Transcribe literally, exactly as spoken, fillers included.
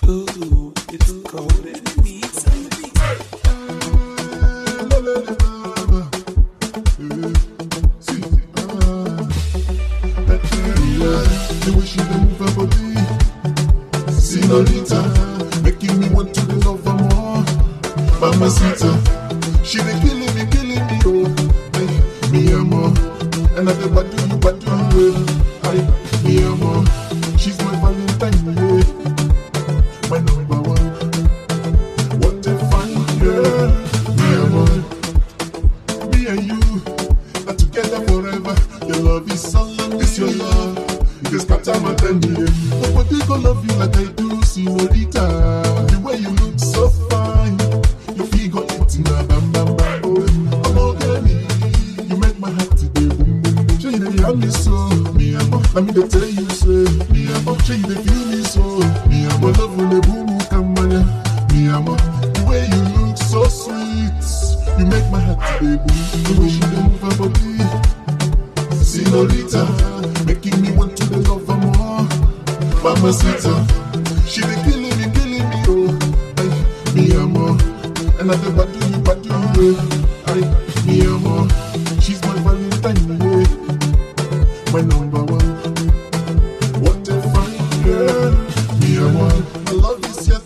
Ooh, it's cold and beats on the beat. The way she dey move her body, senorita, making me want to dey love her more. Mamacita, she dey killing me, killing me, oh, ay, mi amor. And I dey badu you, badu you, well, ay, mi amor. She's my Valentine, yeah, my number one. What a fine girl, mi amor. Me and you are together forever. Your love is so long, it's your love. You can scatter my candy. Nobody gonna love you like I do, senorita. The way you look so fine, your figure eating a bam bam bam. Oh, I'm okay, you make my heart today boom boom boom. Show you that you have me so, me amo. Let me dey tell you say, me amo. Show you they feel me so, me amo. Love when the boom boom come on ya, me amo. The way you look so sweet, you make my heart today boom. The way she dey move her body, senorita, making me want to dey love her more. Mamacita, she dey killing me, killing me, oh, ay, mi amor. And I dey badu you, badu you, eh, ay, mi amor. She's my Valentine, yeah, my number one. What a fine girl, mi amor. I love this, yeah.